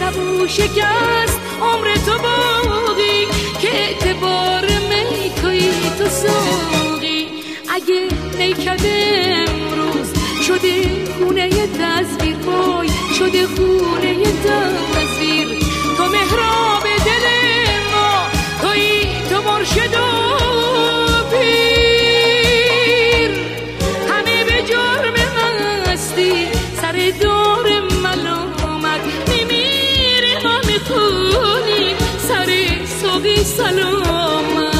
سبو شکست عمر تو باقی که اعتبار میکایی تو ساقی. اگه نیکده امروز شده خونه تصویر پای شده خونه تصویر، تو محراب دل ما تویی تو مرشد و پیر. همه به جرم مستی سر دور ملامت میمیره ما میخونیم سر ساقی سلامت.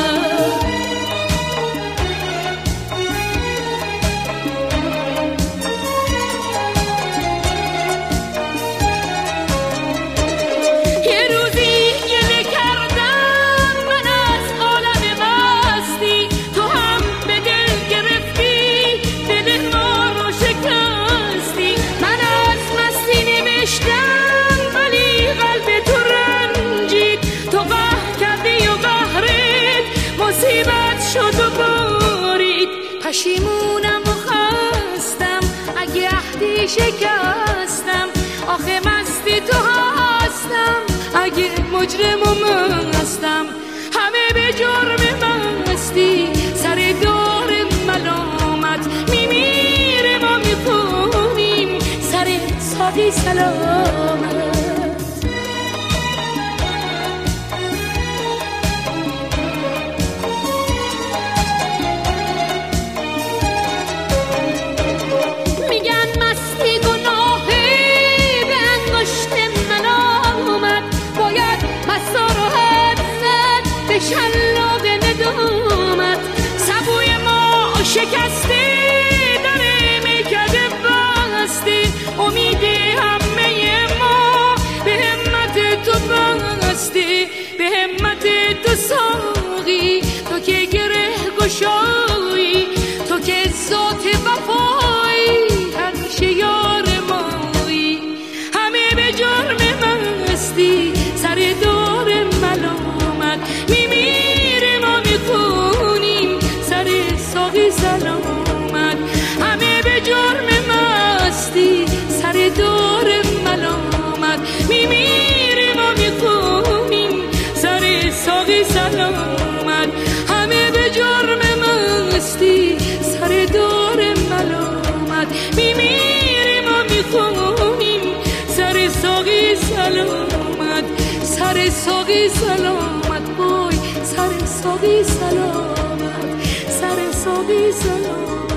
پشیمونم و خستم اگه عهدی شکستم، آخه مستی تو هستم اگه مجرم و مستم. همه به جرم مستی سر دار ملامت میمیره ما میکنیم سر ساقی سلامت. شلاق ندامت سبوی ما شکسته داره میکده بسته، امید همه ما به همت تو بسته، به همت تو ساقی، تو که گره گشایی، تو که ذات وفایی همیشه یار مایی. همه به جرم مستی سر دور ملامت میمیره ما میخونیم سر ساقی سلامت. همه به جرم مستی سر دور ملامت میمیره ما میخونیم سر ساقی سلامت. همه به جرم مستی سر دور ملامت میمیره ما میخونیم سر ساقی سلامت. سر ساقی سلامت بای سر ساقی سلامت، سر ساقی سلامت.